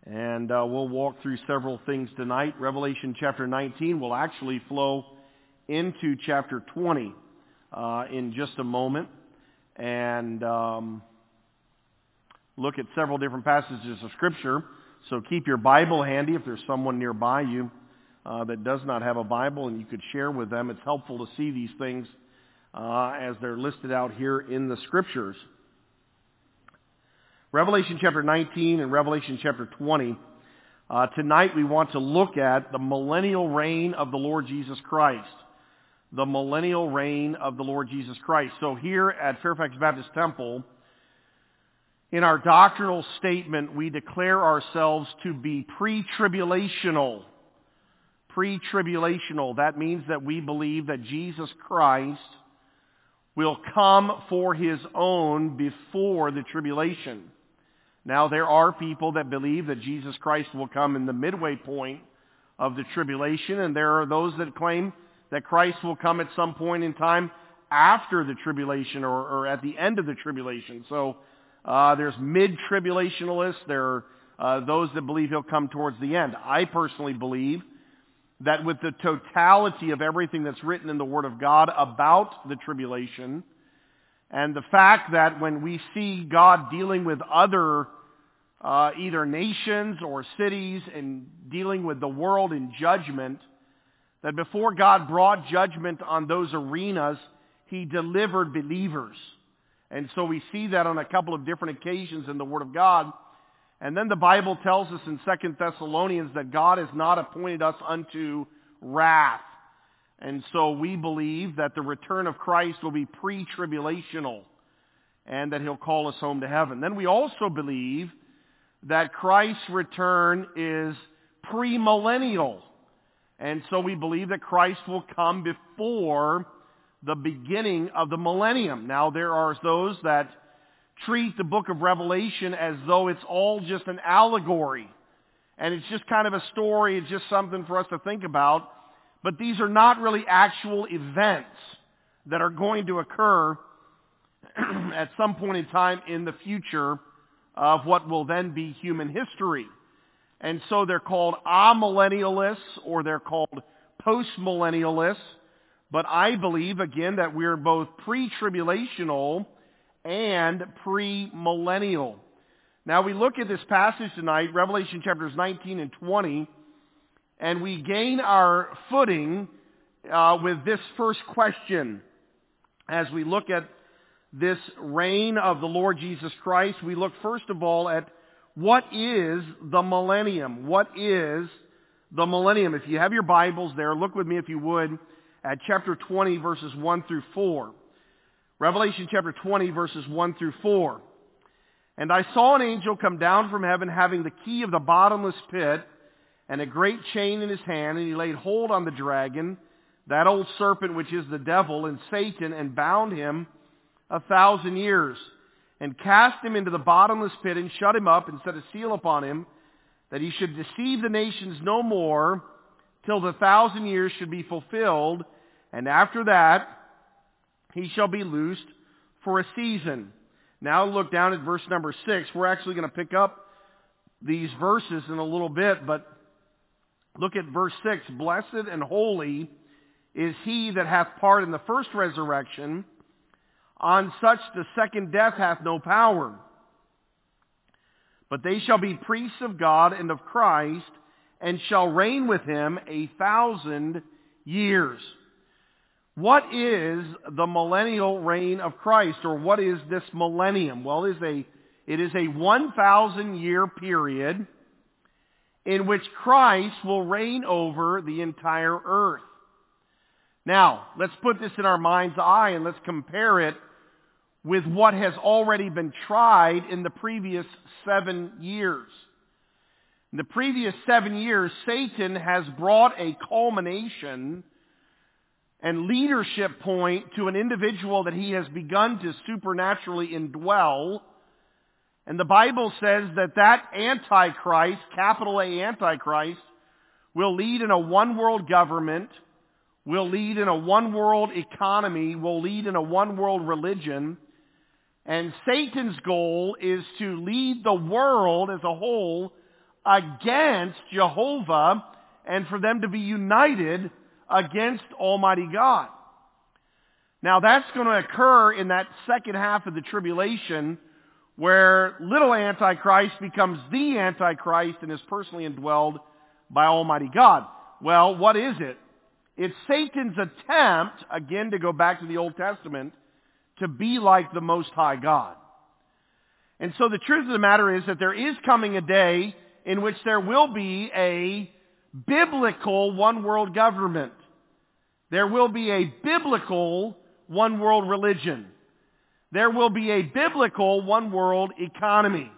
And we'll walk through several things tonight. Revelation chapter 19 will actually flow into chapter 20 in just a moment. And look at several different passages of Scripture. So keep your Bible handy if there's someone nearby you that does not have a Bible, and you could share with them. It's helpful to see these things as they're listed out here in the Scriptures. Revelation chapter 19 and Revelation chapter 20. Tonight we want to look at the millennial reign of the Lord Jesus Christ. The millennial reign of the Lord Jesus Christ. So here at Fairfax Baptist Temple, in our doctrinal statement, we declare ourselves to be pre-tribulational. Pre-tribulational. That means that we believe that Jesus Christ will come for His own before the tribulation. Now, there are people that believe that Jesus Christ will come in the midway point of the tribulation, and there are those that claim that Christ will come at some point in time after the tribulation or at the end of the tribulation. So there's mid-tribulationalists. There are those that believe He'll come towards the end. I personally believe that with the totality of everything that's written in the Word of God about the tribulation, and the fact that when we see God dealing with other either nations or cities and dealing with the world in judgment, that before God brought judgment on those arenas, He delivered believers. And so we see that on a couple of different occasions in the Word of God. And then the Bible tells us in 2 Thessalonians that God has not appointed us unto wrath. And so we believe that the return of Christ will be pre-tribulational and that He'll call us home to heaven. Then we also believe that Christ's return is premillennial. And so we believe that Christ will come before the beginning of the millennium. Now there are those that treat the book of Revelation as though it's all just an allegory. And it's just kind of a story, it's just something for us to think about. But these are not really actual events that are going to occur at some point in time in the future of what will then be human history. And so they're called amillennialists or they're called postmillennialists. But I believe, again, that we're both pre-tribulational and pre-millennial. Now we look at this passage tonight, Revelation chapters 19 and 20, and we gain our footing with this first question. As we look at this reign of the Lord Jesus Christ, we look first of all at what is the millennium? What is the millennium? If you have your Bibles there, look with me if you would at chapter 20 verses 1 through 4. Revelation chapter 20 verses 1 through 4. And I saw an angel come down from heaven having the key of the bottomless pit and a great chain in his hand, and he laid hold on the dragon, that old serpent which is the devil and Satan, and bound him 1,000 years, and cast him into the bottomless pit, and shut him up, and set a seal upon him, that he should deceive the nations no more, till the 1,000 years should be fulfilled, and after that he shall be loosed for a season. Now look down at verse number 6. We're actually going to pick up these verses in a little bit, but look at verse 6. Blessed and holy is he that hath part in the first resurrection. On such the second death hath no power. But they shall be priests of God and of Christ, and shall reign with Him 1,000 years. What is the millennial reign of Christ, or what is this millennium? Well, it is a 1,000-year period in which Christ will reign over the entire earth. Now, let's put this in our mind's eye and let's compare it with what has already been tried in the previous 7 years. In the previous 7 years, Satan has brought a culmination and leadership point to an individual that he has begun to supernaturally indwell. And the Bible says that Antichrist, capital A Antichrist, will lead in a one-world government, will lead in a one-world economy, will lead in a one-world religion. And Satan's goal is to lead the world as a whole against Jehovah and for them to be united against Almighty God. Now that's going to occur in that second half of the tribulation where little Antichrist becomes the Antichrist and is personally indwelled by Almighty God. Well, what is it? It's Satan's attempt, again to go back to the Old Testament, to be like the Most High God. And so the truth of the matter is that there is coming a day in which there will be a biblical one world government. There will be a biblical one world religion. There will be a biblical one world economy.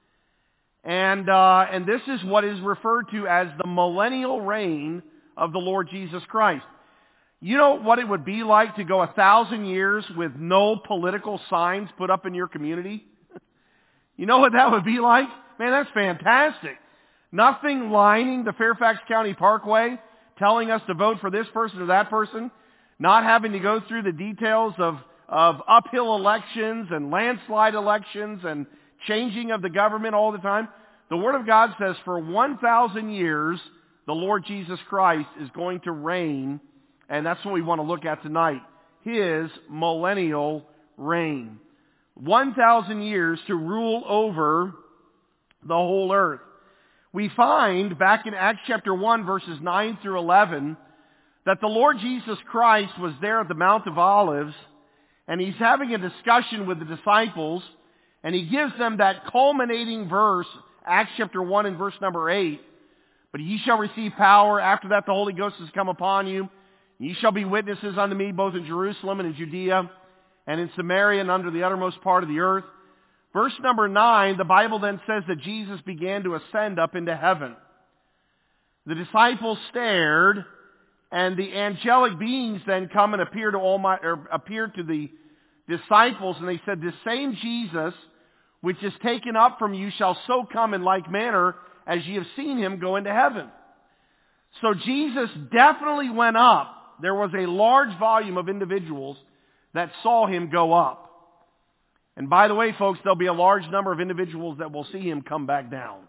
And this is what is referred to as the millennial reign of the Lord Jesus Christ. You know what it would be like to go 1,000 years with no political signs put up in your community? You know what that would be like? Man, that's fantastic. Nothing lining the Fairfax County Parkway telling us to vote for this person or that person. Not having to go through the details of uphill elections and landslide elections and changing of the government all the time. The Word of God says for 1,000 years, the Lord Jesus Christ is going to reign, and that's what we want to look at tonight. His millennial reign. 1,000 years to rule over the whole earth. We find back in Acts chapter 1 verses 9 through 11 that the Lord Jesus Christ was there at the Mount of Olives, and He's having a discussion with the disciples, and He gives them that culminating verse, Acts chapter 1 and verse number 8. But ye shall receive power. After that the Holy Ghost has come upon you. Ye shall be witnesses unto me both in Jerusalem and in Judea and in Samaria and under the uttermost part of the earth. Verse number 9, the Bible then says that Jesus began to ascend up into heaven. The disciples stared, and the angelic beings then come and appear to the disciples, and they said, "This same Jesus, which is taken up from you, shall so come in like manner as ye have seen Him go into heaven." So Jesus definitely went up. There was a large volume of individuals that saw Him go up. And by the way, folks, there'll be a large number of individuals that will see Him come back down.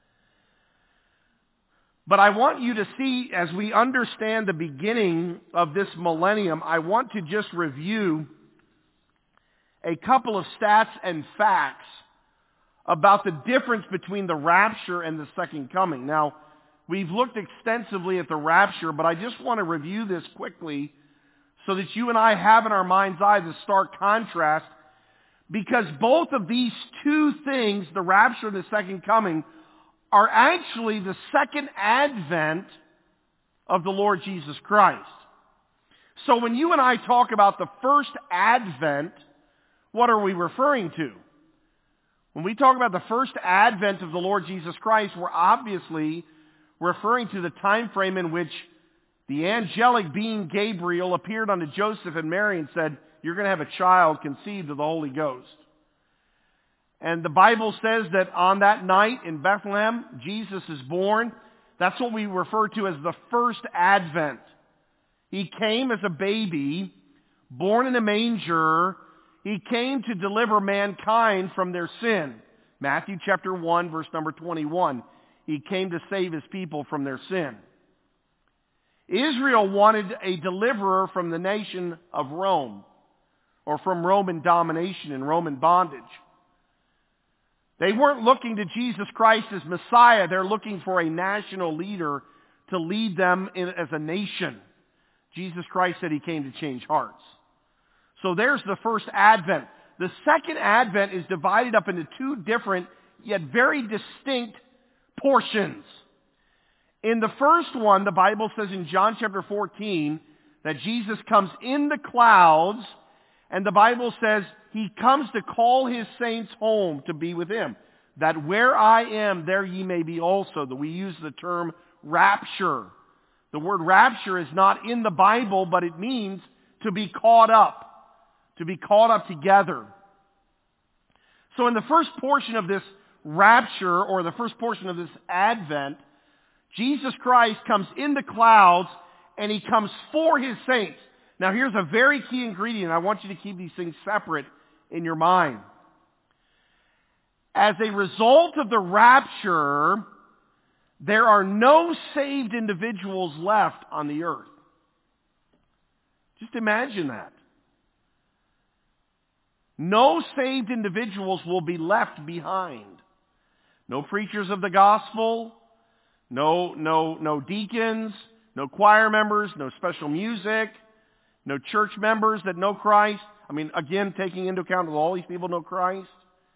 But I want you to see, as we understand the beginning of this millennium, I want to just review a couple of stats and facts about the difference between the rapture and the second coming. Now, we've looked extensively at the rapture, but I just want to review this quickly so that you and I have in our mind's eye the stark contrast, because both of these two things, the rapture and the second coming, are actually the second advent of the Lord Jesus Christ. So when you and I talk about the first advent, what are we referring to? When we talk about the first advent of the Lord Jesus Christ, we're obviously referring to the time frame in which the angelic being Gabriel appeared unto Joseph and Mary and said, "You're going to have a child conceived of the Holy Ghost." And the Bible says that on that night in Bethlehem, Jesus is born. That's what we refer to as the first advent. He came as a baby, born in a manger. He came to deliver mankind from their sin. Matthew chapter 1, verse number 21. He came to save His people from their sin. Israel wanted a deliverer from the nation of Rome, or from Roman domination and Roman bondage. They weren't looking to Jesus Christ as Messiah. They're looking for a national leader to lead them as a nation. Jesus Christ said He came to change hearts. So there's the first advent. The second advent is divided up into two different yet very distinct portions. In the first one, the Bible says in John chapter 14 that Jesus comes in the clouds, and the Bible says He comes to call His saints home to be with Him. That where I am, there ye may be also. That we use the term rapture. The word rapture is not in the Bible, but it means to be caught up. To be caught up together. So in the first portion of this rapture, or the first portion of this advent, Jesus Christ comes in the clouds, and He comes for His saints. Now here's a very key ingredient. I want you to keep these things separate in your mind. As a result of the rapture, there are no saved individuals left on the earth. Just imagine that. No saved individuals will be left behind. No preachers of the gospel, no deacons, no choir members, no special music, no church members that know Christ. I mean, again, taking into account that all these people know Christ.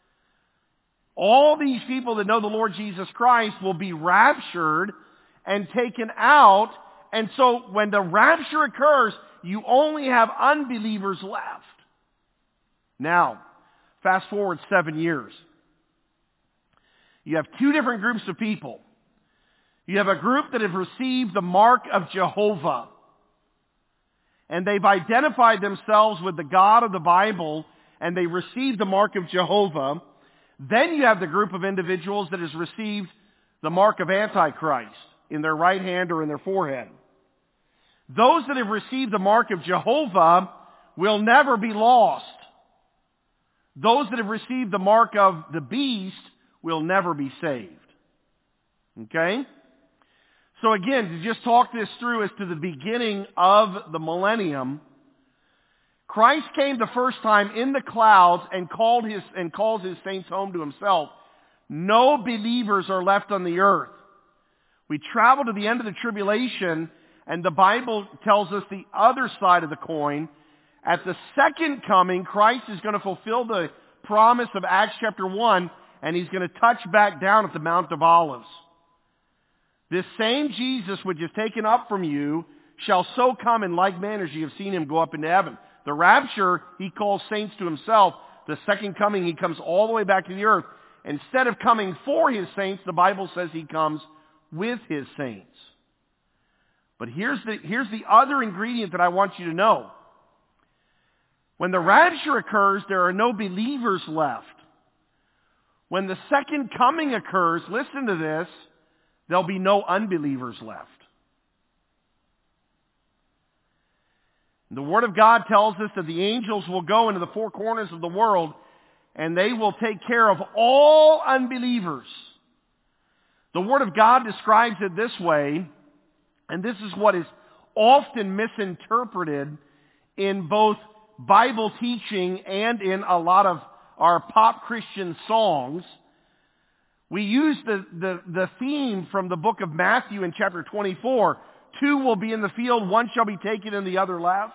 All these people that know the Lord Jesus Christ will be raptured and taken out. And so when the rapture occurs, you only have unbelievers left. Now, fast forward 7 years. You have two different groups of people. You have a group that have received the mark of Jehovah. And they've identified themselves with the God of the Bible, and they received the mark of Jehovah. Then you have the group of individuals that has received the mark of Antichrist in their right hand or in their forehead. Those that have received the mark of Jehovah will never be lost. Those that have received the mark of the beast will never be saved. Okay? So again, to just talk this through as to the beginning of the millennium, Christ came the first time in the clouds and calls his saints home to himself. No believers are left on the earth. We travel to the end of the tribulation, and the Bible tells us the other side of the coin. At the second coming, Christ is going to fulfill the promise of Acts chapter 1, and he's going to touch back down at the Mount of Olives. This same Jesus which is taken up from you shall so come in like manner as you have seen him go up into heaven. The rapture, he calls saints to himself. The second coming, he comes all the way back to the earth. Instead of coming for his saints, the Bible says he comes with his saints. But here's the other ingredient that I want you to know. When the rapture occurs, there are no believers left. When the second coming occurs, listen to this, there'll be no unbelievers left. The Word of God tells us that the angels will go into the four corners of the world and they will take care of all unbelievers. The Word of God describes it this way, and this is what is often misinterpreted in both Bible teaching and in a lot of our pop Christian songs. We use the theme from the book of Matthew in chapter 24. Two will be in the field, one shall be taken and the other left.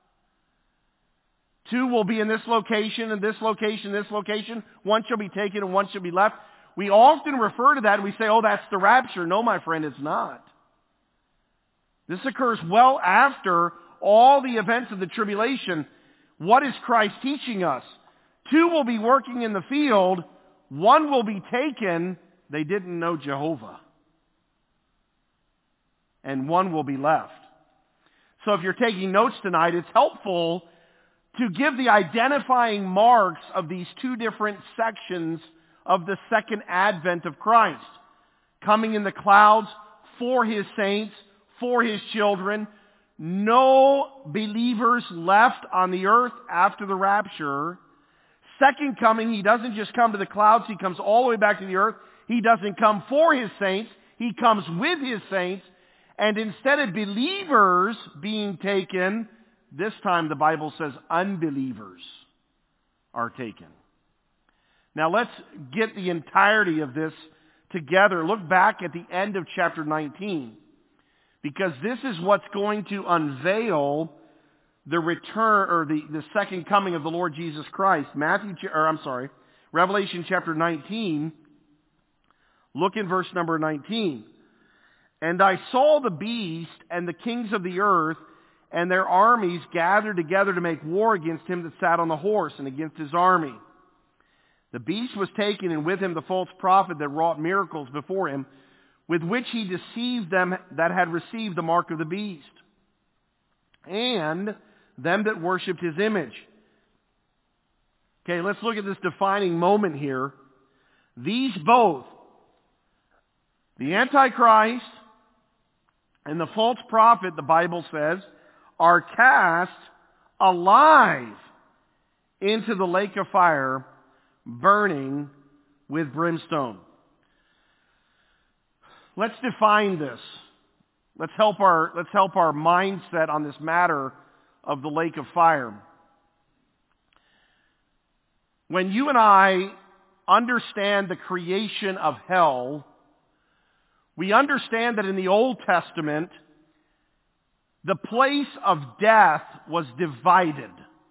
Two will be in this location and this location, this location. One shall be taken and one shall be left. We often refer to that and we say, oh, that's the rapture. No, my friend, it's not. This occurs well after all the events of the tribulation. What is Christ teaching us? Two will be working in the field. One will be taken. They didn't know Jehovah. And one will be left. So if you're taking notes tonight, it's helpful to give the identifying marks of these two different sections of the second advent of Christ. Coming in the clouds for his saints, for his children. No believers left on the earth after the rapture. Second coming, he doesn't just come to the clouds, he comes all the way back to the earth. He doesn't come for his saints, he comes with his saints. And instead of believers being taken, this time the Bible says unbelievers are taken. Now let's get the entirety of this together. Look back at the end of chapter 19. Because this is what's going to unveil the return, or the second coming of the Lord Jesus Christ. Revelation chapter 19. Look in verse number 19. And I saw the beast and the kings of the earth and their armies gathered together to make war against him that sat on the horse and against his army. The beast was taken, and with him the false prophet that wrought miracles before him, with which he deceived them that had received the mark of the beast, and them that worshipped his image. Okay, let's look at this defining moment here. These both, the Antichrist and the false prophet, the Bible says, are cast alive into the lake of fire, burning with brimstone. Let's define this. Let's help our mindset on this matter of the lake of fire. When you and I understand the creation of hell, we understand that in the Old Testament, the place of death was divided.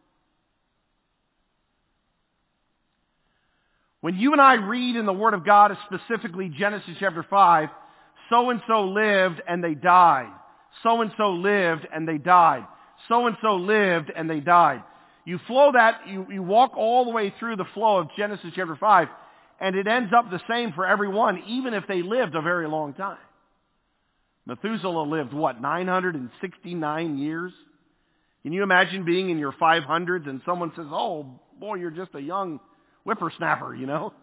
When you and I read in the Word of God, specifically Genesis chapter 5, so-and-so lived and they died. So-and-so lived and they died. So-and-so lived and they died. You flow that, you walk all the way through the flow of Genesis chapter 5, and it ends up the same for everyone, even if they lived a very long time. Methuselah lived, 969 years? Can you imagine being in your 500s and someone says, oh, boy, you're just a young whippersnapper, you know?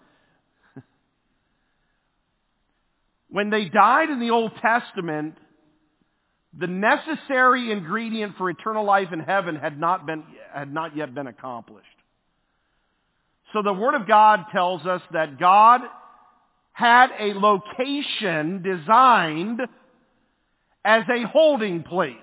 When they died in the Old Testament, the necessary ingredient for eternal life in heaven had not yet been accomplished. So the Word of God tells us that God had a location designed as a holding place.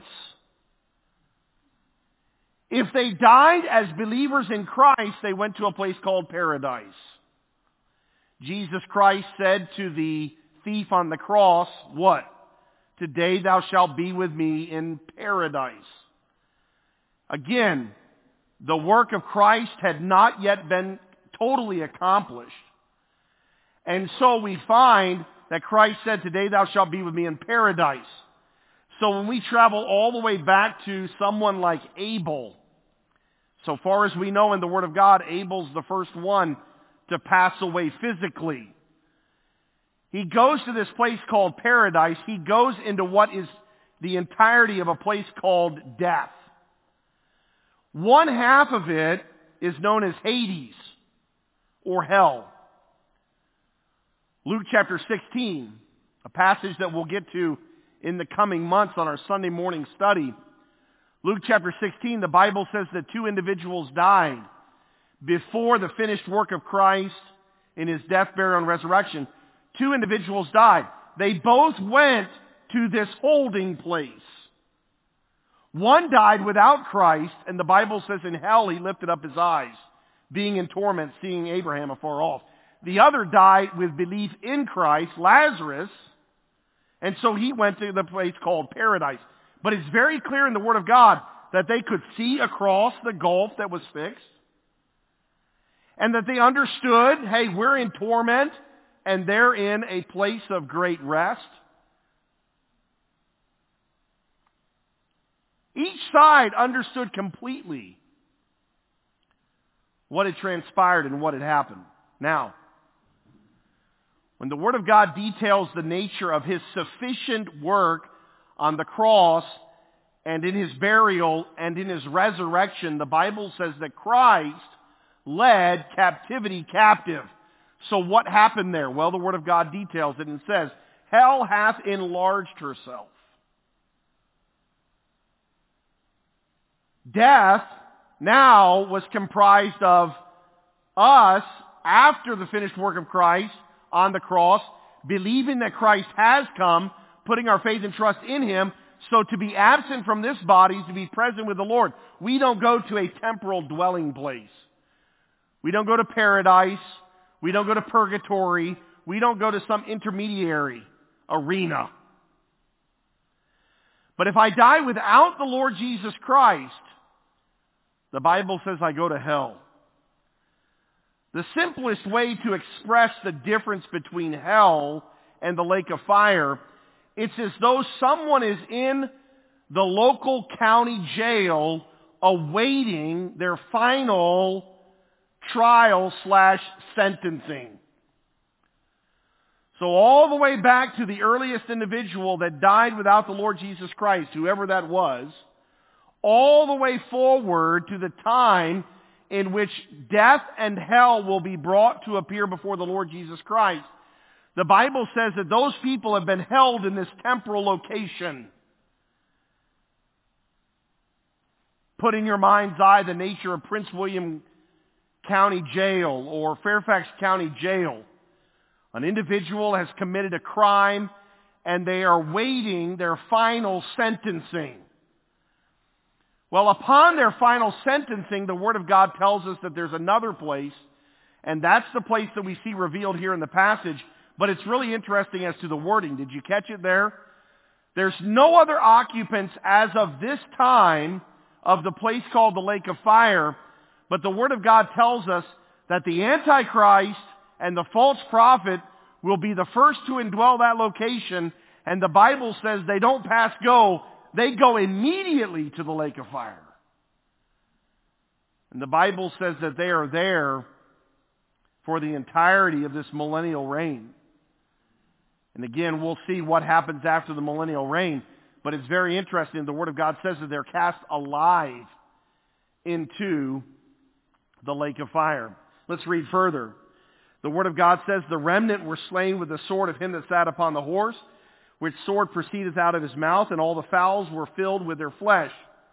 If they died as believers in Christ, they went to a place called paradise. Jesus Christ said to the thief on the cross, what? Today thou shalt be with me in paradise. Again, the work of Christ had not yet been totally accomplished. And so we find that Christ said, today thou shalt be with me in paradise. So when we travel all the way back to someone like Abel, so far as we know in the Word of God, Abel's the first one to pass away physically. He goes to this place called paradise. He goes into what is the entirety of a place called death. One half of it is known as Hades, or hell. Luke chapter 16, a passage that we'll get to in the coming months on our Sunday morning study. Luke chapter 16, the Bible says that 2 individuals died before the finished work of Christ in His death, burial, and resurrection. 2 individuals died. They both went to this holding place. One died without Christ, and the Bible says in hell he lifted up his eyes, being in torment, seeing Abraham afar off. The other died with belief in Christ, Lazarus, and so he went to the place called paradise. But it's very clear in the Word of God that they could see across the gulf that was fixed, and that they understood, hey, we're in torment, and they're in a place of great rest. Each side understood completely what had transpired and what had happened. Now, when the Word of God details the nature of His sufficient work on the cross and in His burial and in His resurrection, the Bible says that Christ led captivity captive. So what happened there? Well, the Word of God details it and says, hell hath enlarged herself. Death now was comprised of us, after the finished work of Christ on the cross, believing that Christ has come, putting our faith and trust in Him. So to be absent from this body is to be present with the Lord. We don't go to a temporal dwelling place. We don't go to paradise. We don't go to purgatory. We don't go to some intermediary arena. But if I die without the Lord Jesus Christ, the Bible says I go to hell. The simplest way to express the difference between hell and the lake of fire, it's as though someone is in the local county jail awaiting their final trial/sentencing. So all the way back to the earliest individual that died without the Lord Jesus Christ, whoever that was, all the way forward to the time in which death and hell will be brought to appear before the Lord Jesus Christ, the Bible says that those people have been held in this temporal location. Put in your mind's eye the nature of Prince William County Jail or Fairfax County Jail. An individual has committed a crime and they are waiting their final sentencing. Well, upon their final sentencing, the Word of God tells us that there's another place, and that's the place that we see revealed here in the passage, but it's really interesting as to the wording. Did you catch it there? There's no other occupants as of this time of the place called the lake of fire, but the Word of God tells us that the Antichrist and the false prophet will be the first to indwell that location, and the Bible says they don't pass go, they go immediately to the lake of fire. And the Bible says that they are there for the entirety of this millennial reign. And again, we'll see what happens after the millennial reign, but it's very interesting. The Word of God says that they're cast alive into the lake of fire. Let's read further. The Word of God says, the remnant were slain with the sword of him that sat upon the horse, which sword proceedeth out of his mouth, and all the fowls were filled with their flesh.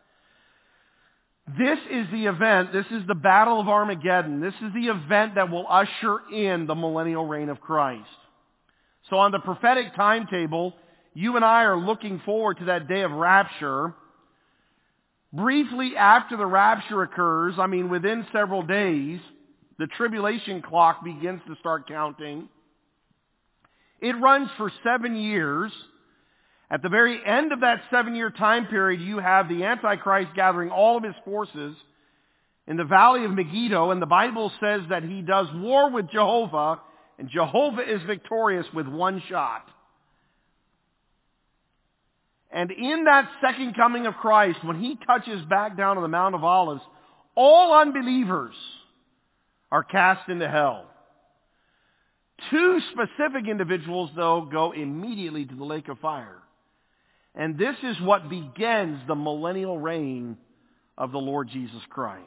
This is the event, this is the battle of Armageddon. This is the event that will usher in the millennial reign of Christ. So on the prophetic timetable, you and I are looking forward to that day of rapture. Briefly after the rapture occurs, within several days, the tribulation clock begins to start counting. It runs for 7 years. At the very end of that 7-year time period, you have the Antichrist gathering all of his forces in the valley of Megiddo, and the Bible says that he does war with Jehovah, and Jehovah is victorious with one shot. And in that second coming of Christ, when he touches back down on the Mount of Olives, all unbelievers are cast into hell. 2 specific individuals, though, go immediately to the lake of fire. And this is what begins the millennial reign of the Lord Jesus Christ.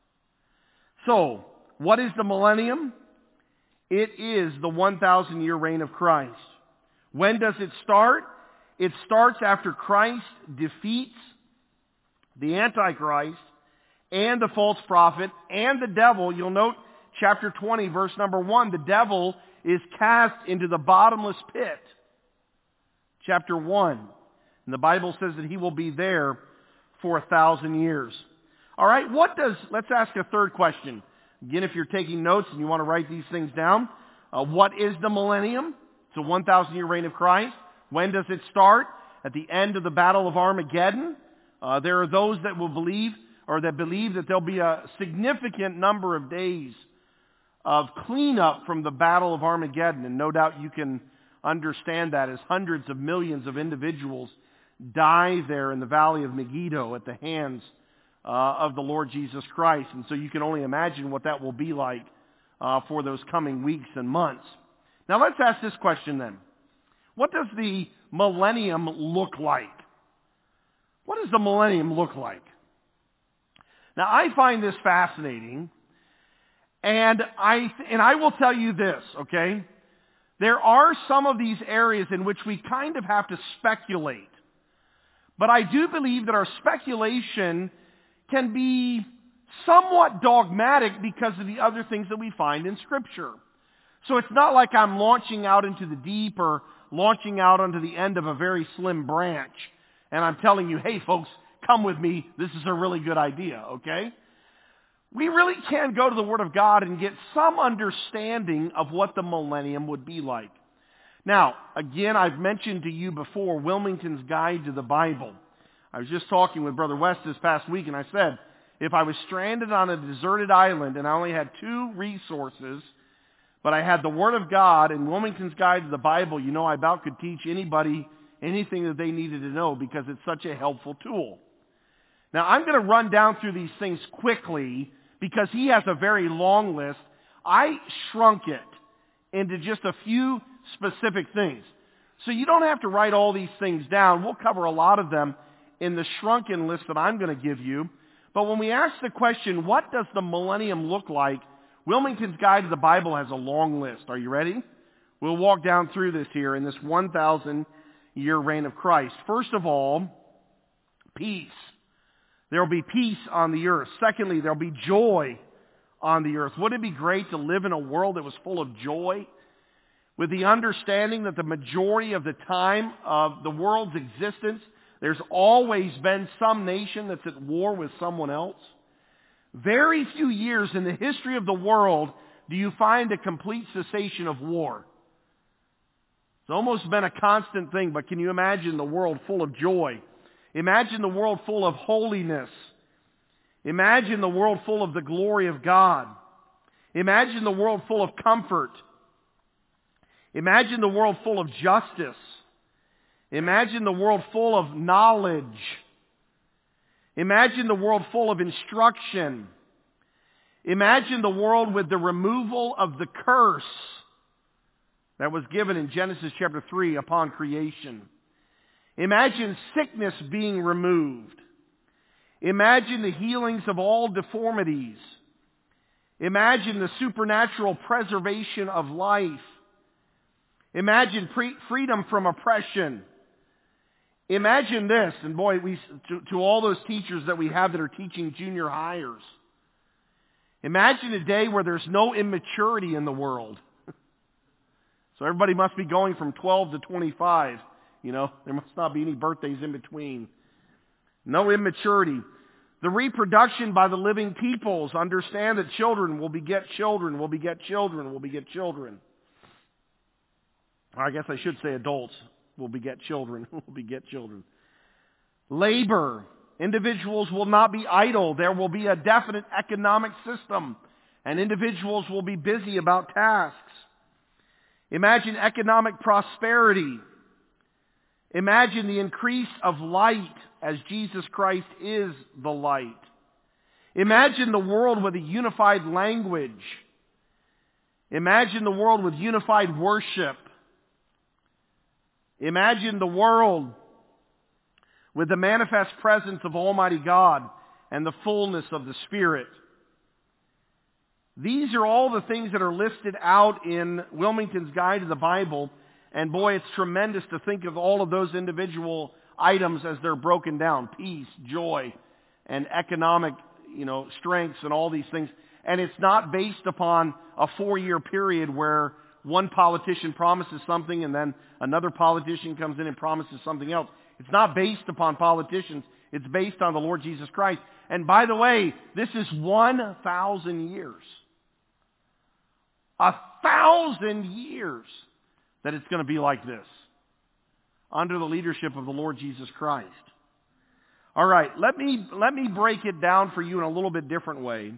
So, what is the millennium? It is the 1,000-year reign of Christ. When does it start? It starts after Christ defeats the Antichrist and the false prophet and the devil. You'll note chapter 20, verse number 1, the devil is cast into the bottomless pit. Chapter 1. And the Bible says that he will be there for 1,000 years. All right, let's ask a third question. Again, if you're taking notes and you want to write these things down, what is the millennium? It's a 1,000-year reign of Christ. When does it start? At the end of the Battle of Armageddon. There are those that will believe that there'll be a significant number of days of cleanup from the Battle of Armageddon. And no doubt you can understand that as hundreds of millions of individuals die there in the valley of Megiddo at the hands of the Lord Jesus Christ. And so you can only imagine what that will be like for those coming weeks and months. Now let's ask this question then. What does the millennium look like? What does the millennium look like? Now I find this fascinating, and I will tell you this, okay? There are some of these areas in which we kind of have to speculate. But I do believe that our speculation can be somewhat dogmatic because of the other things that we find in Scripture. So it's not like I'm launching out into the deep or launching out onto the end of a very slim branch, and I'm telling you, hey folks, come with me, this is a really good idea, okay? We really can go to the Word of God and get some understanding of what the millennium would be like. Now, again, I've mentioned to you before Wilmington's Guide to the Bible. I was just talking with Brother West this past week, and I said, if I was stranded on a deserted island and I only had 2 resources, but I had the Word of God and Wilmington's Guide to the Bible, I about could teach anybody anything that they needed to know because it's such a helpful tool. Now, I'm going to run down through these things quickly because he has a very long list. I shrunk it into just a few specific things. So you don't have to write all these things down. We'll cover a lot of them in the shrunken list that I'm going to give you. But when we ask the question, what does the millennium look like? Wilmington's Guide to the Bible has a long list. Are you ready? We'll walk down through this here in this 1,000-year reign of Christ. First of all, peace. There will be peace on the earth. Secondly, there will be joy on the earth. Wouldn't it be great to live in a world that was full of joy? with the understanding that the majority of the time of the world's existence, there's always been some nation that's at war with someone else. Very few years in the history of the world do you find a complete cessation of war. It's almost been a constant thing, but can you imagine the world full of joy? Imagine the world full of holiness. Imagine the world full of the glory of God. Imagine the world full of comfort. Imagine the world full of justice. Imagine the world full of knowledge. Imagine the world full of instruction. Imagine the world with the removal of the curse that was given in Genesis chapter 3 upon creation. Imagine sickness being removed. Imagine the healings of all deformities. Imagine the supernatural preservation of life. Imagine freedom from oppression. Imagine this, and boy, to all those teachers that we have that are teaching junior hires, imagine a day where there's no immaturity in the world. So everybody must be going from 12 to 25. There must not be any birthdays in between. No immaturity. The reproduction by the living peoples. Understand that children will beget children, will beget children, will beget children. Or I guess I should say adults will beget children, will beget children. Labor. Individuals will not be idle. There will be a definite economic system, and individuals will be busy about tasks. Imagine economic prosperity. Imagine the increase of light as Jesus Christ is the light. Imagine the world with a unified language. Imagine the world with unified worship. Imagine the world with the manifest presence of Almighty God and the fullness of the Spirit. These are all the things that are listed out in Wilmington's Guide to the Bible. And boy, it's tremendous to think of all of those individual items as they're broken down. Peace, joy, and economic, strengths and all these things. And it's not based upon a 4-year period where one politician promises something and then another politician comes in and promises something else. It's not based upon politicians. It's based on the Lord Jesus Christ. And by the way, this is 1,000 years. 1,000 years that it's going to be like this under the leadership of the Lord Jesus Christ. All right, let me break it down for you in a little bit different way.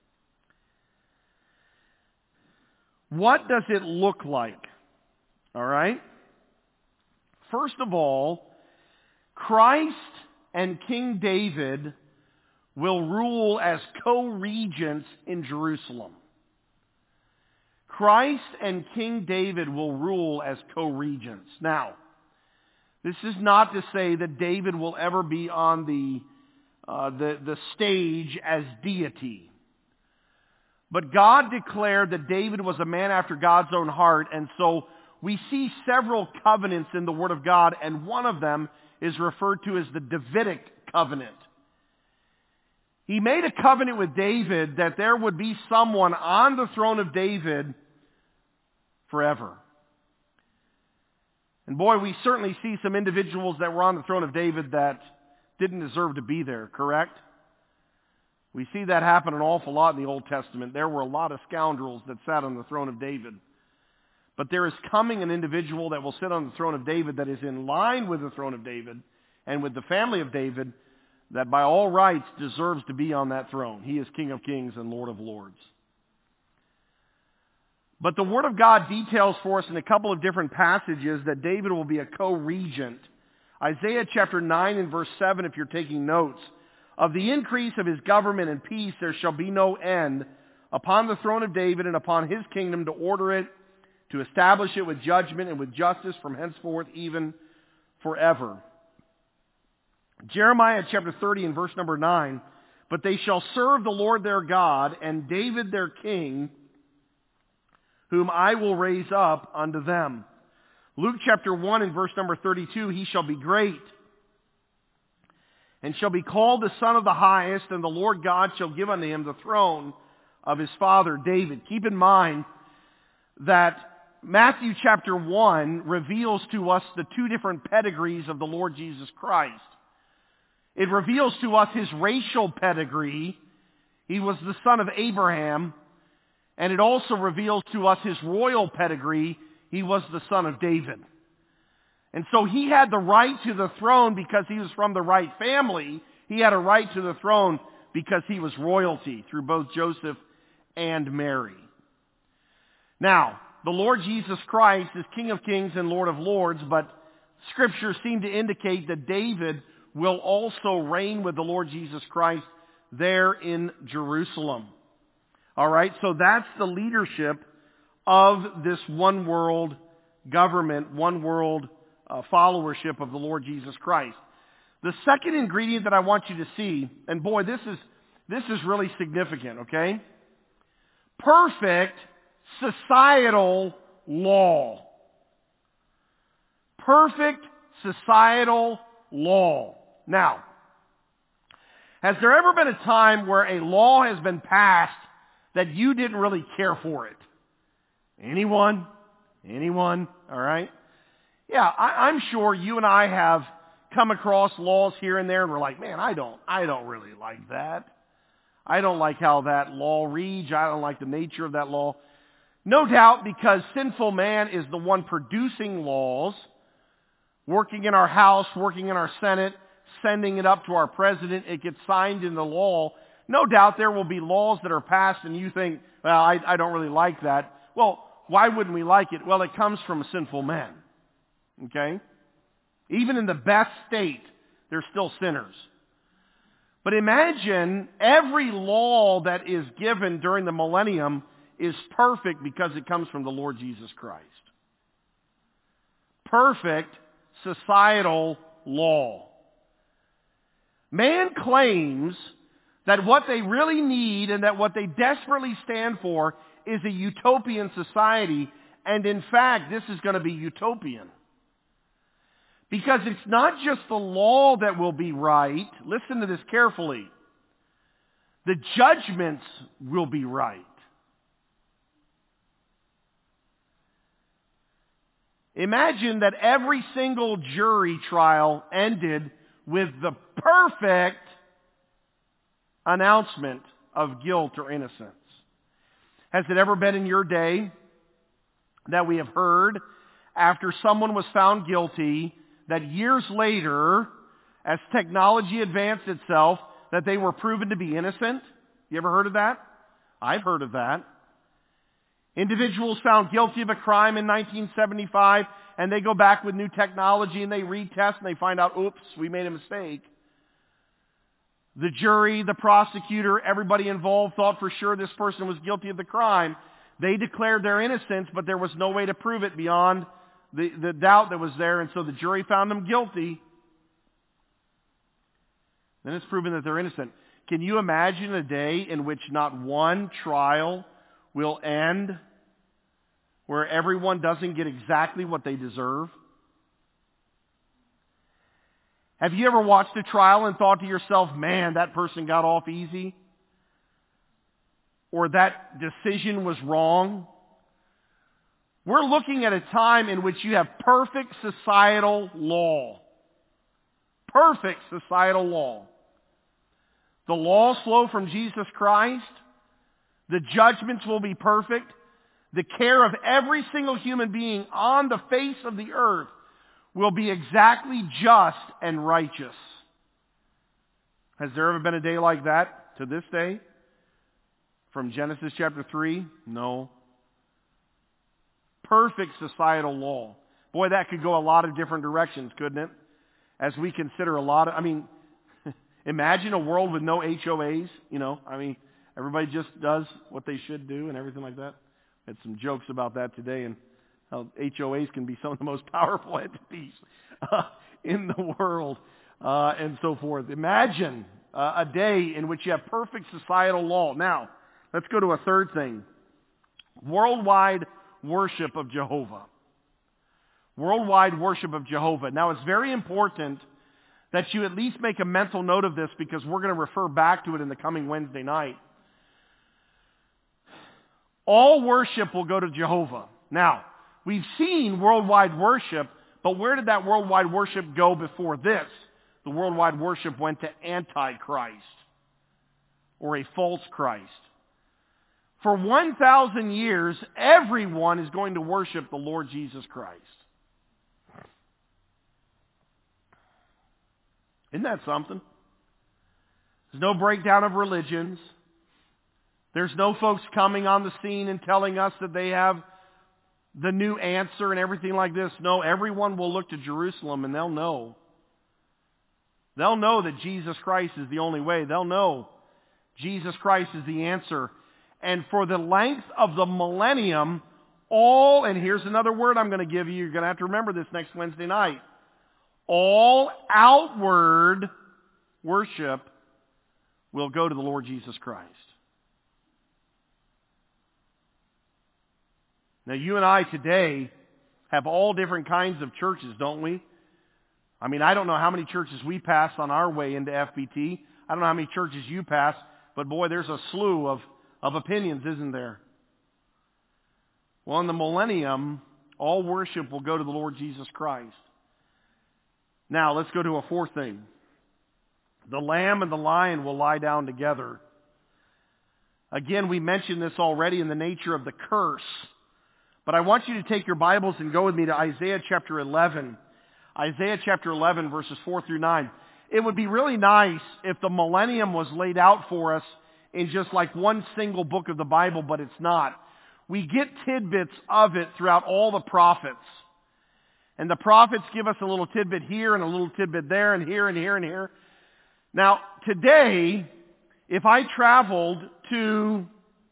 What does it look like? All right? First of all, Christ and King David will rule as co-regents in Jerusalem. Christ and King David will rule as co-regents. Now, this is not to say that David will ever be on the stage as deity. But God declared that David was a man after God's own heart, and so we see several covenants in the Word of God, and one of them is referred to as the Davidic covenant. He made a covenant with David that there would be someone on the throne of David forever. And boy, we certainly see some individuals that were on the throne of David that didn't deserve to be there, correct? We see that happen an awful lot in the Old Testament. There were a lot of scoundrels that sat on the throne of David. But there is coming an individual that will sit on the throne of David that is in line with the throne of David and with the family of David that by all rights deserves to be on that throne. He is King of Kings and Lord of Lords. But the Word of God details for us in a couple of different passages that David will be a co-regent. Isaiah chapter 9 and verse 7, if you're taking notes. Of the increase of his government and peace there shall be no end upon the throne of David and upon his kingdom to order it, to establish it with judgment and with justice from henceforth even forever. Jeremiah chapter 30 and verse number 9. But they shall serve the Lord their God and David their king, whom I will raise up unto them. Luke chapter 1 and verse number 32. He shall be great and shall be called the Son of the Highest, and the Lord God shall give unto him the throne of his father David. Keep in mind that Matthew chapter 1 reveals to us the two different pedigrees of the Lord Jesus Christ. It reveals to us his racial pedigree. He was the son of Abraham. And it also reveals to us his royal pedigree. He was the son of David. And so he had the right to the throne because he was from the right family. He had a right to the throne because he was royalty through both Joseph and Mary. Now, the Lord Jesus Christ is King of Kings and Lord of Lords, but scriptures seem to indicate that David will also reign with the Lord Jesus Christ there in Jerusalem. All right, so that's the leadership of this one world government, one world followership of the Lord Jesus Christ. The second ingredient that I want you to see, and boy, this is really significant, okay? Perfect societal law. Perfect societal law. Now, has there ever been a time where a law has been passed that you didn't really care for it? Anyone? Anyone? All right? Yeah, I'm sure you and I have come across laws here and there and we're like, man, I don't really like that. I don't like how that law reads. I don't like the nature of that law. No doubt because sinful man is the one producing laws, working in our House, working in our Senate, sending it up to our president. It gets signed into law. No doubt there will be laws that are passed and you think, well, I don't really like that. Well, why wouldn't we like it? Well, it comes from a sinful man. Okay? Even in the best state, they're still sinners. But imagine every law that is given during the millennium is perfect because it comes from the Lord Jesus Christ. Perfect societal law. Man claims that what they really need and that what they desperately stand for is a utopian society, and in fact, this is going to be utopian. Because it's not just the law that will be right. Listen to this carefully. The judgments will be right. Imagine that every single jury trial ended with the perfect announcement of guilt or innocence. Has it ever been in your day that we have heard after someone was found guilty that years later, as technology advanced itself, that they were proven to be innocent? You ever heard of that? I've heard of that. Individuals found guilty of a crime in 1975, and they go back with new technology and they retest and they find out, oops, we made a mistake. The jury, the prosecutor, everybody involved thought for sure this person was guilty of the crime. They declared their innocence, but there was no way to prove it beyond the doubt that was there, and so the jury found them guilty. Then it's proven that they're innocent. Can you imagine a day in which not one trial will end where everyone doesn't get exactly what they deserve? Have you ever watched a trial and thought to yourself, man, that person got off easy? Or that decision was wrong? We're looking at a time in which you have perfect societal law. Perfect societal law. The laws flow from Jesus Christ. The judgments will be perfect. The care of every single human being on the face of the earth will be exactly just and righteous. Has there ever been a day like that to this day? From Genesis chapter 3? No. Perfect societal law. Boy, that could go a lot of different directions, couldn't it? As we consider imagine a world with no HOAs, everybody just does what they should do and everything like that. I had some jokes about that today and how HOAs can be some of the most powerful entities in the world and so forth. Imagine a day in which you have perfect societal law. Now, let's go to a third thing. Worldwide worship of Jehovah. Worldwide worship of Jehovah. Now, it's very important that you at least make a mental note of this because we're going to refer back to it in the coming Wednesday night. All worship will go to Jehovah. Now, we've seen worldwide worship, but where did that worldwide worship go before this? The worldwide worship went to Antichrist, or a false Christ. For 1,000 years, everyone is going to worship the Lord Jesus Christ. Isn't that something? There's no breakdown of religions. There's no folks coming on the scene and telling us that they have the new answer and everything like this. No, everyone will look to Jerusalem and they'll know. They'll know that Jesus Christ is the only way. They'll know Jesus Christ is the answer. And for the length of the millennium, and here's another word I'm going to give you. You're going to have to remember this next Wednesday night. All outward worship will go to the Lord Jesus Christ. Now, you and I today have all different kinds of churches, don't we? I mean, I don't know how many churches we pass on our way into FBT. I don't know how many churches you pass, but boy, there's a slew of opinions, isn't there? Well, in the millennium, all worship will go to the Lord Jesus Christ. Now, let's go to a fourth thing. The lamb and the lion will lie down together. Again, we mentioned this already in the nature of the curse. But I want you to take your Bibles and go with me to Isaiah chapter 11. Isaiah chapter 11, verses 4 through 9. It would be really nice if the millennium was laid out for us in just like one single book of the Bible, but it's not. We get tidbits of it throughout all the prophets. And the prophets give us a little tidbit here and a little tidbit there and here and here and here. Now, today, if I traveled to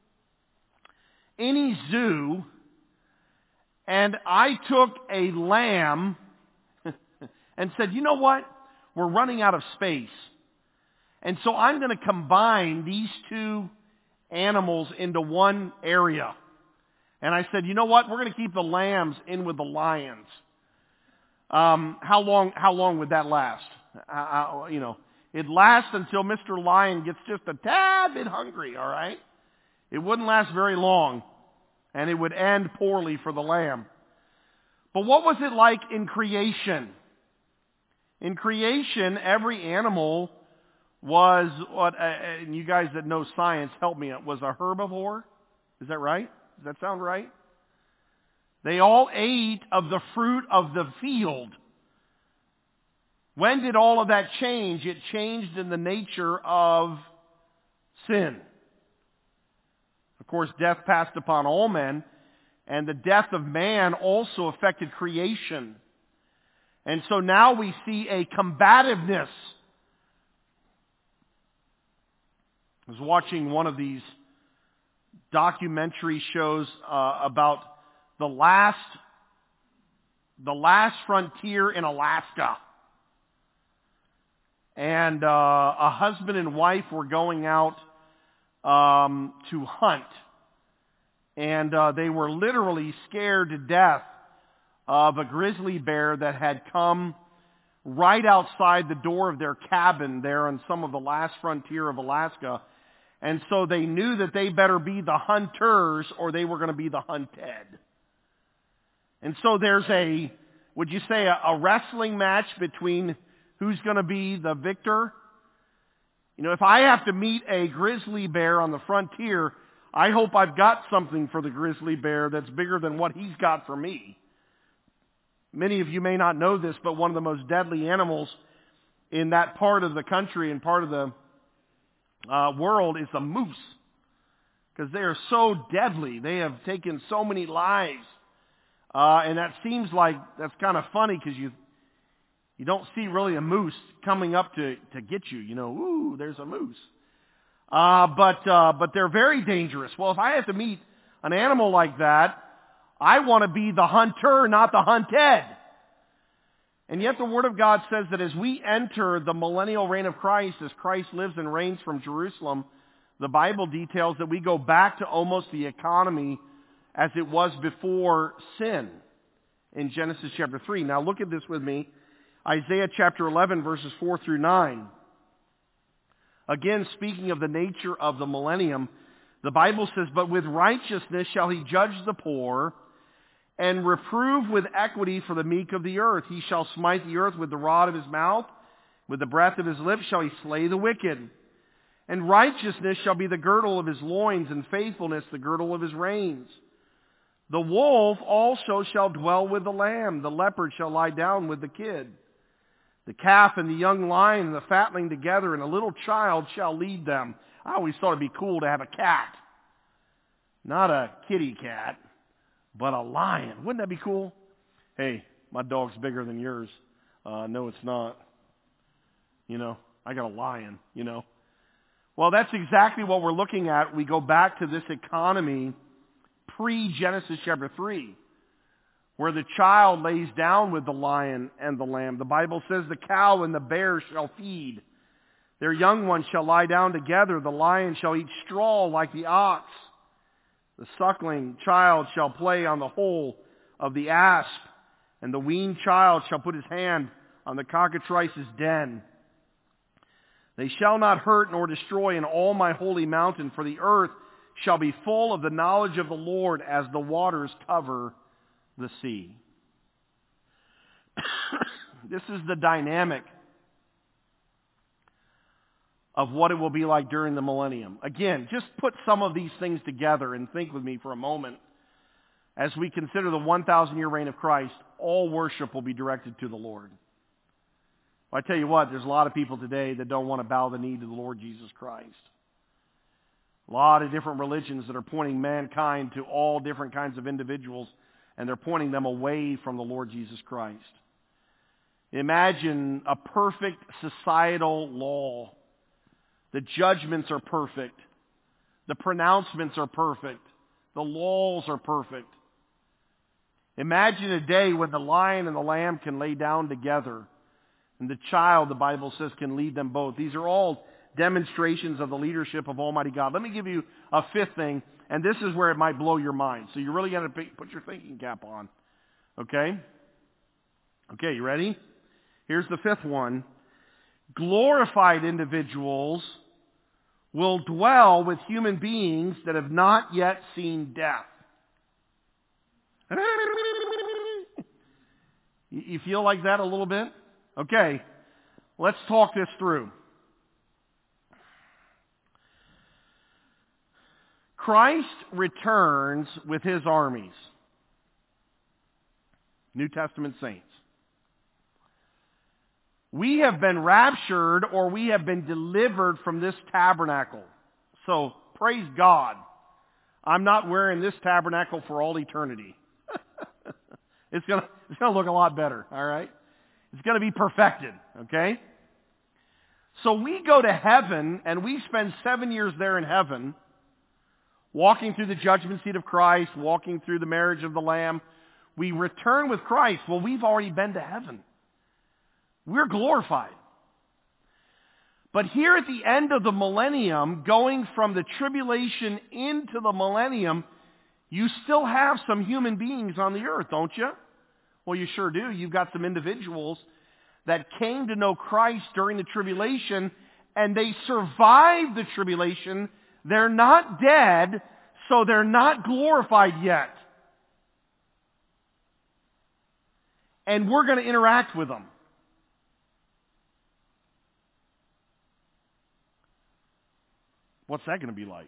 any zoo and I took a lamb and said, you know what? We're running out of space. And so I'm going to combine these two animals into one area. And I said, you know what? We're going to keep the lambs in with the lions. How long would that last? It'd last until Mr. Lion gets just a tad bit hungry, all right? It wouldn't last very long, and it would end poorly for the lamb. But what was it like in creation? In creation, every animal was what, and you guys that know science, help me, was a herbivore. Is that right? Does that sound right? They all ate of the fruit of the field. When did all of that change? It changed in the nature of sin. Of course, death passed upon all men, and the death of man also affected creation. And so now we see a combativeness. I was watching one of these documentary shows about the last frontier in Alaska. And a husband and wife were going out to hunt. And they were literally scared to death of a grizzly bear that had come right outside the door of their cabin there on some of the last frontier of Alaska. And so they knew that they better be the hunters or they were going to be the hunted. And so there's a wrestling match between who's going to be the victor? You know, if I have to meet a grizzly bear on the frontier, I hope I've got something for the grizzly bear that's bigger than what he's got for me. Many of you may not know this, but one of the most deadly animals in that part of the country and part of the world is the moose. Because they are so deadly. They have taken so many lives. And that seems like that's kind of funny because you don't see really a moose coming up to get you. You know, ooh, there's a moose. But they're very dangerous. Well, if I have to meet an animal like that, I want to be the hunter, not the hunted. And yet the Word of God says that as we enter the millennial reign of Christ, as Christ lives and reigns from Jerusalem, the Bible details that we go back to almost the economy as it was before sin in Genesis chapter 3. Now look at this with me. Isaiah chapter 11 verses 4 through 9. Again, speaking of the nature of the millennium, the Bible says, "But with righteousness shall he judge the poor, and reprove with equity for the meek of the earth. He shall smite the earth with the rod of his mouth. With the breath of his lips shall he slay the wicked. And righteousness shall be the girdle of his loins, and faithfulness the girdle of his reins. The wolf also shall dwell with the lamb. The leopard shall lie down with the kid. The calf and the young lion and the fatling together, and a little child shall lead them. I always thought it'd be cool to have a cat. Not a kitty cat, but a lion. Wouldn't that be cool? Hey, my dog's bigger than yours. No, it's not. I got a lion, Well, that's exactly what we're looking at. We go back to this economy pre-Genesis chapter 3, where the child lays down with the lion and the lamb. The Bible says the cow and the bear shall feed. Their young ones shall lie down together. The lion shall eat straw like the ox. The suckling child shall play on the hole of the asp, and the weaned child shall put his hand on the cockatrice's den. They shall not hurt nor destroy in all my holy mountain, for the earth shall be full of the knowledge of the Lord as the waters cover the sea. This is the dynamic of what it will be like during the millennium. Again, just put some of these things together and think with me for a moment. As we consider the 1,000-year reign of Christ, all worship will be directed to the Lord. Well, I tell you what, there's a lot of people today that don't want to bow the knee to the Lord Jesus Christ. A lot of different religions that are pointing mankind to all different kinds of individuals, and they're pointing them away from the Lord Jesus Christ. Imagine a perfect societal law. The judgments are perfect. The pronouncements are perfect. The laws are perfect. Imagine a day when the lion and the lamb can lay down together, and the child, the Bible says, can lead them both. These are all demonstrations of the leadership of Almighty God. Let me give you a fifth thing, and this is where it might blow your mind. So you're really going to put your thinking cap on. Okay? Okay, you ready? Here's the fifth one. Glorified individuals will dwell with human beings that have not yet seen death. You feel like that a little bit? Okay, let's talk this through. Christ returns with his armies. New Testament saints. We have been raptured, or we have been delivered from this tabernacle. So, praise God. I'm not wearing this tabernacle for all eternity. It's gonna look a lot better, all right? It's going to be perfected, okay? So we go to heaven, and we spend 7 years there in heaven, walking through the judgment seat of Christ, walking through the marriage of the Lamb. We return with Christ. Well, we've already been to heaven. We're glorified. But here at the end of the millennium, going from the tribulation into the millennium, you still have some human beings on the earth, don't you? Well, you sure do. You've got some individuals that came to know Christ during the tribulation, and they survived the tribulation. They're not dead, so they're not glorified yet. And we're going to interact with them. What's that going to be like?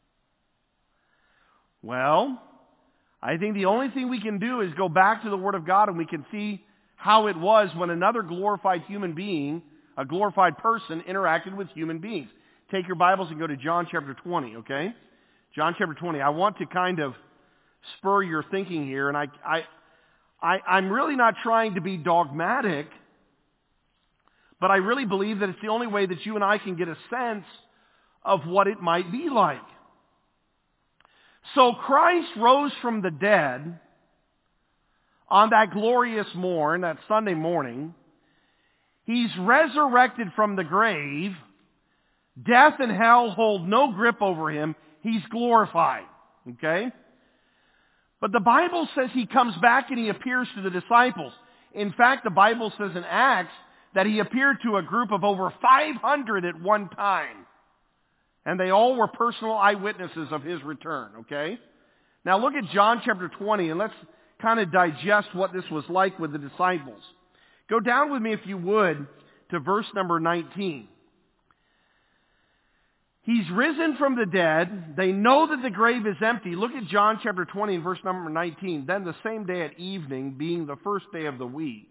Well, I think the only thing we can do is go back to the Word of God, and we can see how it was when another glorified human being, a glorified person, interacted with human beings. Take your Bibles and go to John chapter 20, okay? John chapter 20. I want to kind of spur your thinking here, and I'm really not trying to be dogmatic, but I really believe that it's the only way that you and I can get a sense of what it might be like. So Christ rose from the dead on that glorious morn, that Sunday morning. He's resurrected from the grave. Death and hell hold no grip over him. He's glorified. Okay? But the Bible says he comes back and he appears to the disciples. In fact, the Bible says in Acts that he appeared to a group of over 500 at one time. And they all were personal eyewitnesses of his return, okay? Now look at John chapter 20, and let's kind of digest what this was like with the disciples. Go down with me, if you would, to verse number 19. He's risen from the dead. They know that the grave is empty. Look at John chapter 20 and verse number 19. Then the same day at evening, being the first day of the week,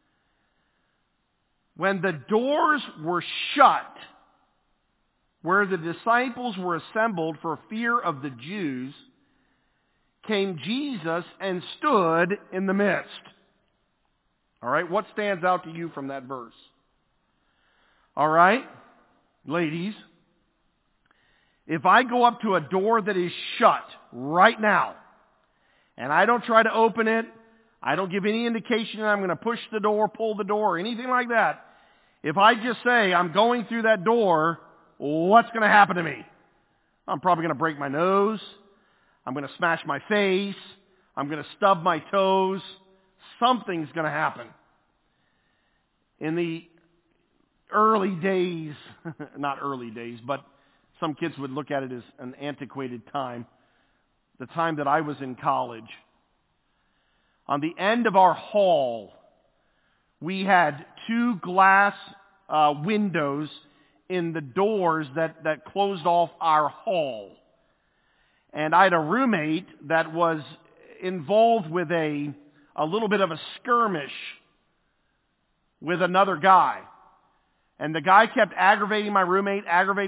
when the doors were shut, where the disciples were assembled for fear of the Jews, came Jesus and stood in the midst. All right, what stands out to you from that verse? All right, ladies, if I go up to a door that is shut right now, and I don't try to open it, I don't give any indication that I'm going to push the door, pull the door, or anything like that. If I just say I'm going through that door, what's going to happen to me? I'm probably going to break my nose. I'm going to smash my face. I'm going to stub my toes. Something's going to happen. In the early days, not early days, but some kids would look at it as an antiquated time, the time that I was in college. On the end of our hall, we had two glass windows in the doors that closed off our hall. And I had a roommate that was involved with a little bit of a skirmish with another guy. And the guy kept aggravating my roommate.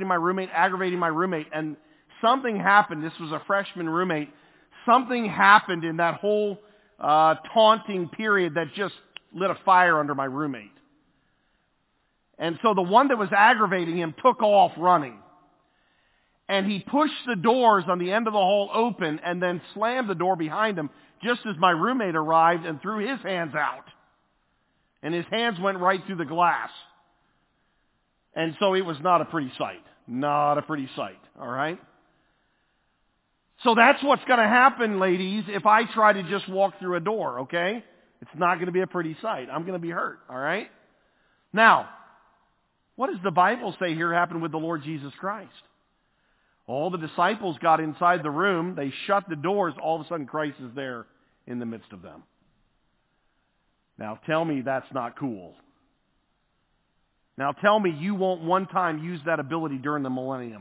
And something happened. This was a freshman roommate. Something happened in that whole taunting period that just lit a fire under my roommate. And so the one that was aggravating him took off running. And he pushed the doors on the end of the hall open and then slammed the door behind him just as my roommate arrived and threw his hands out. And his hands went right through the glass. And so it was not a pretty sight. Not a pretty sight, all right? So that's what's going to happen, ladies, if I try to just walk through a door, okay? It's not going to be a pretty sight. I'm going to be hurt, all right? Now, what does the Bible say here happened with the Lord Jesus Christ? All the disciples got inside the room. They shut the doors. All of a sudden, Christ is there in the midst of them. Now, tell me that's not cool. Now, tell me you won't one time use that ability during the millennium.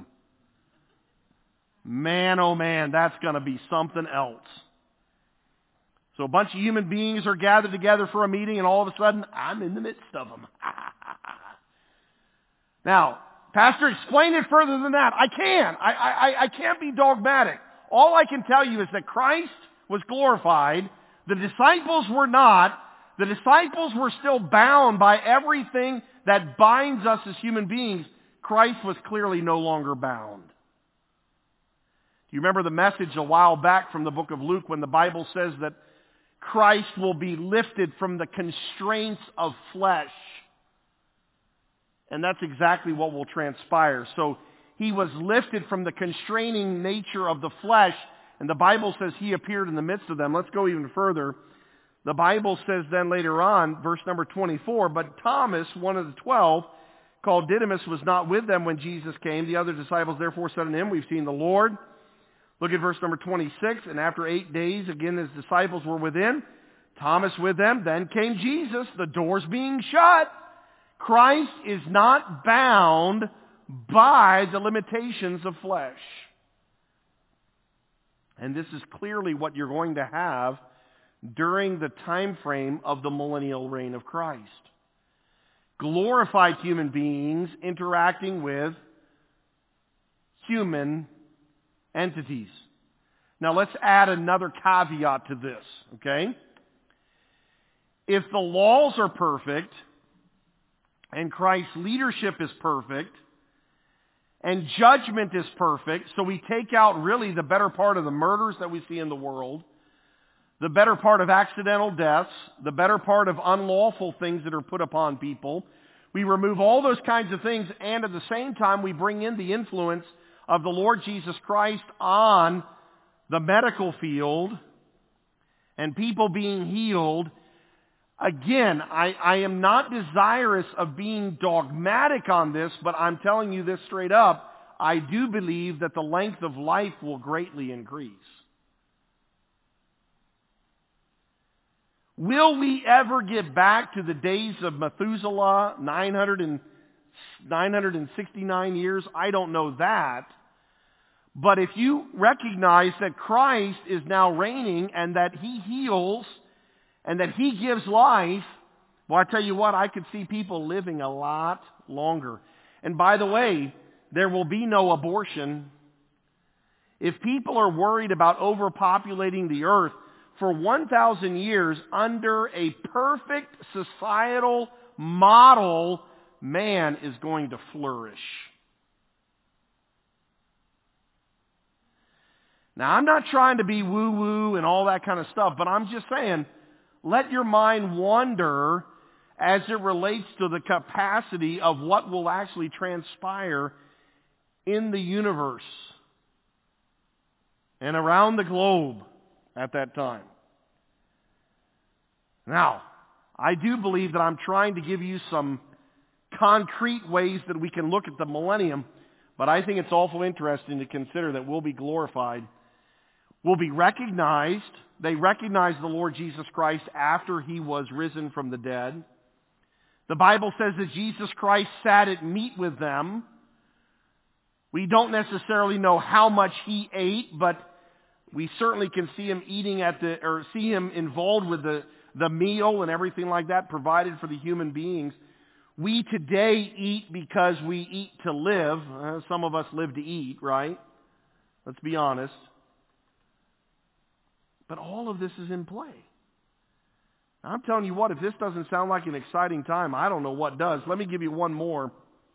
Man, oh man, that's going to be something else. So a bunch of human beings are gathered together for a meeting, and all of a sudden, I'm in the midst of them. Now, Pastor, explain it further than that. I can. I can't be dogmatic. All I can tell you is that Christ was glorified. The disciples were not. The disciples were still bound by everything that binds us as human beings. Christ was clearly no longer bound. Do you remember the message a while back from the book of Luke when the Bible says that Christ will be lifted from the constraints of flesh? And that's exactly what will transpire. So he was lifted from the constraining nature of the flesh, and the Bible says he appeared in the midst of them. Let's go even further. The Bible says then later on, verse number 24, but Thomas, one of the 12, called Didymus, was not with them when Jesus came. The other disciples therefore said unto him, we've seen the Lord. Look at verse number 26. And after 8 days, again his disciples were within, Thomas with them. Then came Jesus, the doors being shut. Christ is not bound by the limitations of flesh. And this is clearly what you're going to have during the time frame of the millennial reign of Christ. Glorified human beings interacting with human entities. Now let's add another caveat to this, okay? If the laws are perfect, and Christ's leadership is perfect, and judgment is perfect, so we take out really the better part of the murders that we see in the world, the better part of accidental deaths, the better part of unlawful things that are put upon people. We remove all those kinds of things, and at the same time we bring in the influence of the Lord Jesus Christ on the medical field and people being healed. Again, I am not desirous of being dogmatic on this, but I'm telling you this straight up. I do believe that the length of life will greatly increase. Will we ever get back to the days of Methuselah, 969 years? I don't know that. But if you recognize that Christ is now reigning and that He heals and that He gives life, well, I tell you what, I could see people living a lot longer. And by the way, there will be no abortion. If people are worried about overpopulating the earth, for 1,000 years, under a perfect societal model, man is going to flourish. Now, I'm not trying to be woo-woo and all that kind of stuff, but I'm just saying, let your mind wander as it relates to the capacity of what will actually transpire in the universe and around the globe at that time. Now, I do believe that I'm trying to give you some concrete ways that we can look at the millennium, but I think it's awful interesting to consider that we'll be glorified. We'll be recognized. They recognized the Lord Jesus Christ after He was risen from the dead. The Bible says that Jesus Christ sat at meat with them. We don't necessarily know how much He ate, but we certainly can see Him see Him involved with the meal and everything like that provided for the human beings. We today eat because we eat to live. Some of us live to eat, right? Let's be honest. But all of this is in play. I'm telling you what, if this doesn't sound like an exciting time, I don't know what does. Let me give you one more.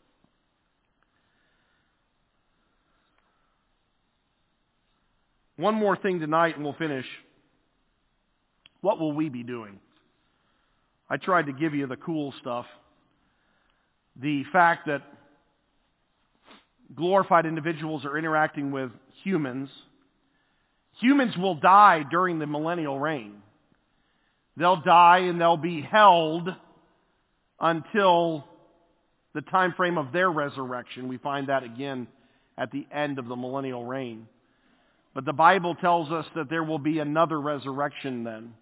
One more thing tonight and we'll finish. What will we be doing? I tried to give you the cool stuff. The fact that glorified individuals are interacting with humans. Humans will die during the millennial reign. They'll die and they'll be held until the time frame of their resurrection. We find that again at the end of the millennial reign. But the Bible tells us that there will be another resurrection then.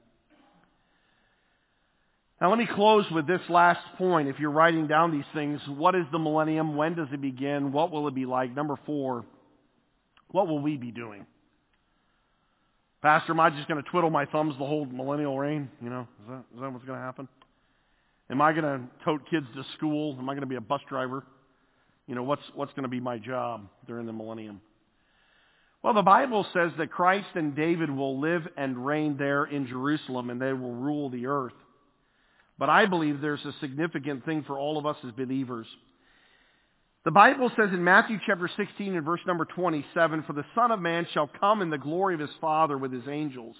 Now let me close with this last point. If you're writing down these things, what is the millennium? When does it begin? What will it be like? Number 4, what will we be doing? Pastor, am I just going to twiddle my thumbs the whole millennial reign? Is that what's going to happen? Am I going to tote kids to school? Am I going to be a bus driver? What's going to be my job during the millennium? Well, the Bible says that Christ and David will live and reign there in Jerusalem, and they will rule the earth. But I believe there's a significant thing for all of us as believers. The Bible says in Matthew chapter 16 and verse number 27, "For the Son of Man shall come in the glory of His Father with His angels.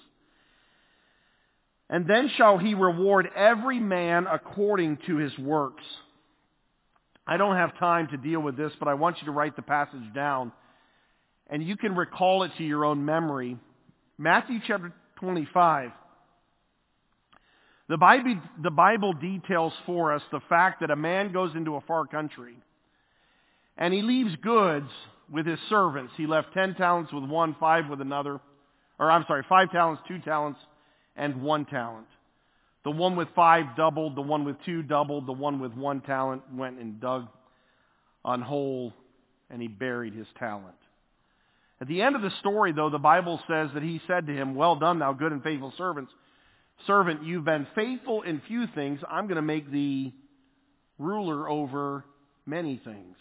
And then shall He reward every man according to his works." I don't have time to deal with this, but I want you to write the passage down. And you can recall it to your own memory. Matthew chapter 25. The Bible details for us the fact that a man goes into a far country and he leaves goods with his servants. He left 10 talents with one, 5 with another. 5 talents, 2 talents, and 1 talent. The one with 5 doubled, the one with 2 doubled, the one with 1 talent went and dug a hole and he buried his talent. At the end of the story, though, the Bible says that he said to him, "Well done, thou good and faithful servant, you've been faithful in few things. I'm going to make thee ruler over many things."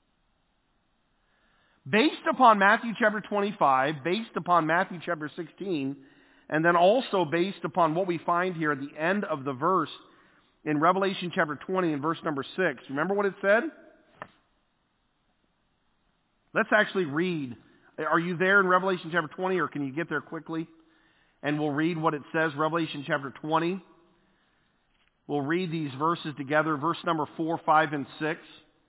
Based upon Matthew chapter 25, based upon Matthew chapter 16, and then also based upon what we find here at the end of the verse in Revelation chapter 20 and verse number 6. Remember what it said? Let's actually read. Are you there in Revelation chapter 20, or can you get there quickly? And we'll read what it says, Revelation chapter 20. We'll read these verses together, verse number 4, 5, and 6.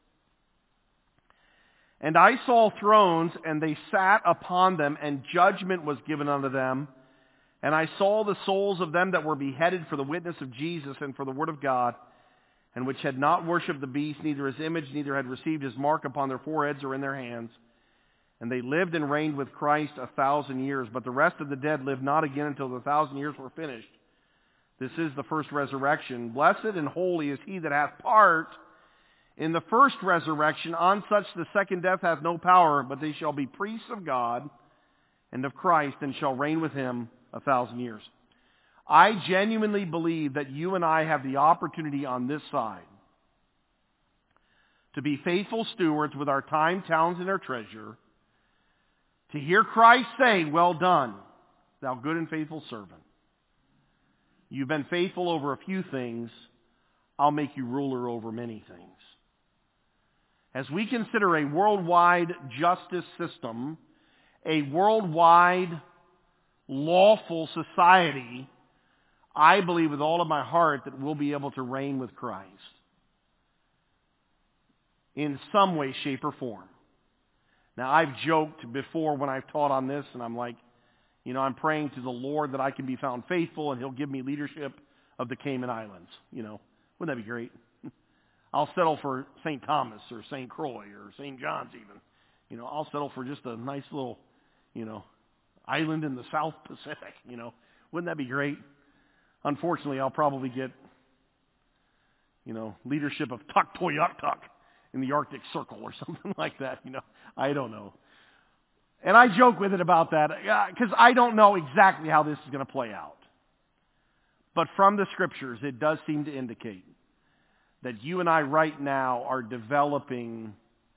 "And I saw thrones, and they sat upon them, and judgment was given unto them. And I saw the souls of them that were beheaded for the witness of Jesus and for the word of God, and which had not worshipped the beast, neither his image, neither had received his mark upon their foreheads or in their hands. And they lived and reigned with Christ 1,000 years. But the rest of the dead lived not again until the 1,000 years were finished. This is the first resurrection. Blessed and holy is he that hath part in the first resurrection. On such the second death hath no power, but they shall be priests of God and of Christ, and shall reign with him 1,000 years. I genuinely believe that you and I have the opportunity on this side to be faithful stewards with our time, talents, and our treasure, to hear Christ say, "Well done, thou good and faithful servant. You've been faithful over a few things. I'll make you ruler over many things." As we consider a worldwide justice system, a worldwide lawful society, I believe with all of my heart that we'll be able to reign with Christ in some way, shape, or form. Now, I've joked before when I've taught on this, and I'm like, I'm praying to the Lord that I can be found faithful, and he'll give me leadership of the Cayman Islands. Wouldn't that be great? I'll settle for St. Thomas or St. Croix or St. John's even. I'll settle for just a nice little, island in the South Pacific. Wouldn't that be great? Unfortunately, I'll probably get, leadership of Tuktoyaktuk in the Arctic Circle or something like that. I don't know. And I joke with it about that because I don't know exactly how this is going to play out. But from the Scriptures, it does seem to indicate that you and I right now are developing,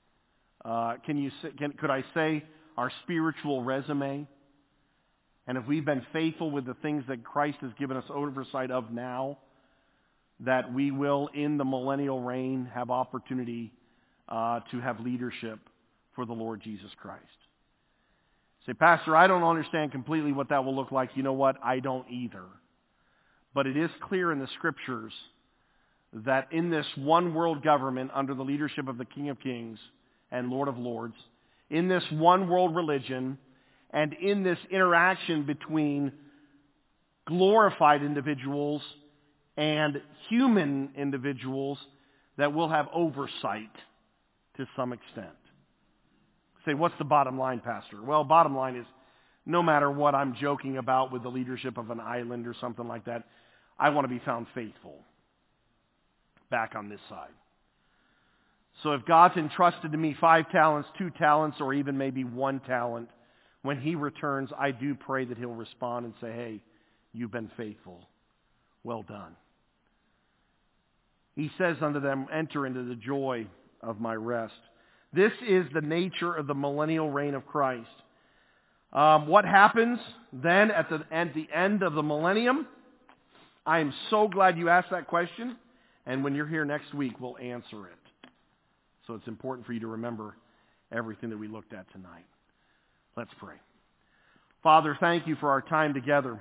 could I say, our spiritual resume? And if we've been faithful with the things that Christ has given us oversight of now, that we will, in the millennial reign, have opportunity to have leadership for the Lord Jesus Christ. Say, "Pastor, I don't understand completely what that will look like." You know what? I don't either. But it is clear in the Scriptures that in this one world government under the leadership of the King of Kings and Lord of Lords, in this one world religion, and in this interaction between glorified individuals and human individuals, that we'll have oversight to some extent. Say, what's the bottom line, Pastor? Well, bottom line is, no matter what I'm joking about with the leadership of an island or something like that, I want to be found faithful back on this side. So if God's entrusted to me 5 talents, 2 talents, or even maybe 1 talent, when he returns, I do pray that he'll respond and say, "Hey, you've been faithful. Well done." He says unto them, "Enter into the joy of my rest." This is the nature of the millennial reign of Christ. What happens then at the end of the millennium? I am so glad you asked that question. And when you're here next week, we'll answer it. So it's important for you to remember everything that we looked at tonight. Let's pray. Father, thank you for our time together.